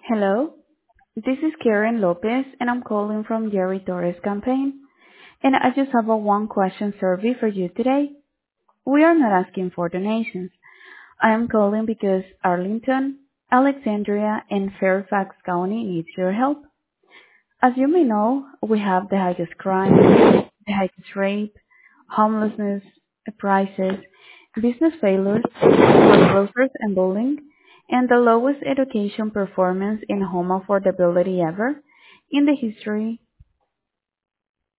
Hello, this is Karen Lopez, and I'm calling from Jerry Torres campaign. And I just have a one-question survey for you today. We are not asking for donations. I am calling because Arlington, Alexandria, and Fairfax County needs your help. As you may know, we have the highest crime, the highest rape, homelessness prices, business failures, foreclosures and bullying, and the lowest education performance in home affordability ever in the history